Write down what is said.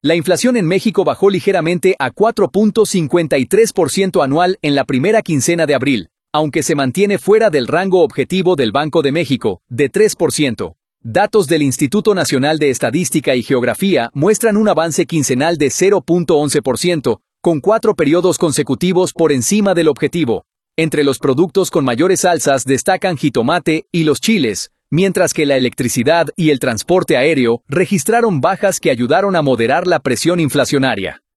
La inflación en México bajó ligeramente a 4.53% anual en la primera quincena de abril, aunque se mantiene fuera del rango objetivo del Banco de México, de 3%. Datos del Instituto Nacional de Estadística y Geografía muestran un avance quincenal de 0.11%, con 4 periodos consecutivos por encima del objetivo. Entre los productos con mayores alzas destacan jitomate y los chiles, mientras que la electricidad y el transporte aéreo registraron bajas que ayudaron a moderar la presión inflacionaria.